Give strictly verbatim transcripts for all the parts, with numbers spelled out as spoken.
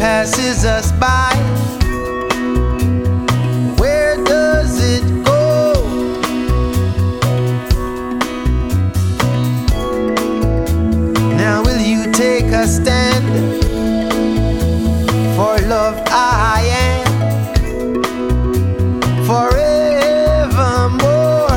passes us by, where does it go? Now will you take a stand for love I am forevermore?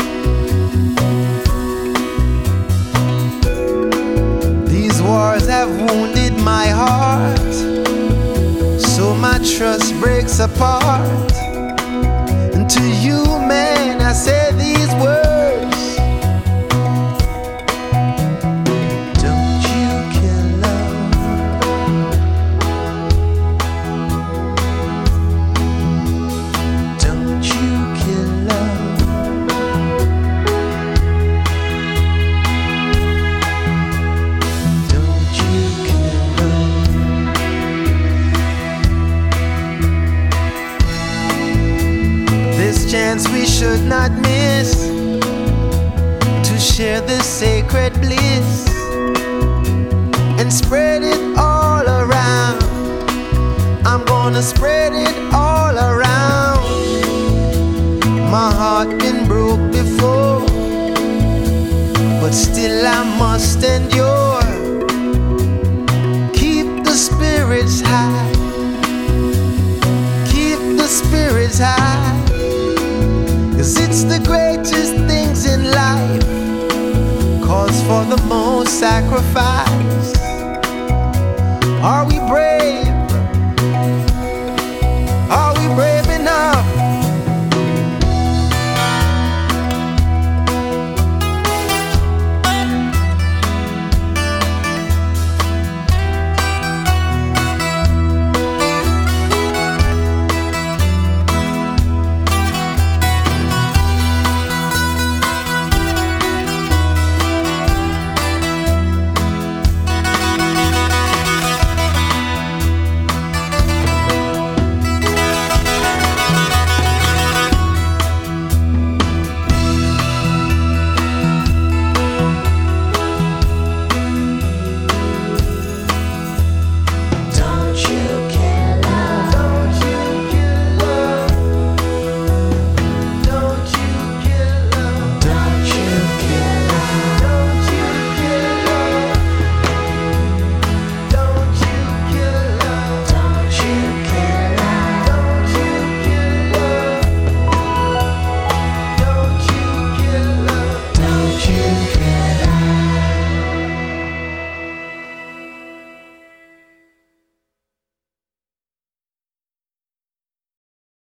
These wars have wounded my heart, so my trust breaks apart. And to you, man, I say these words: don't you kill love. Don't you kill love. Don't you kill love. This chance we should not miss to share this sacred bliss and spread it all around. I'm gonna spread it all around. My heart been broke before, but still I must endure. Keep the spirits high, keep the spirits high, 'cause it's the greatest things in life, cause for the most sacrifice. Are we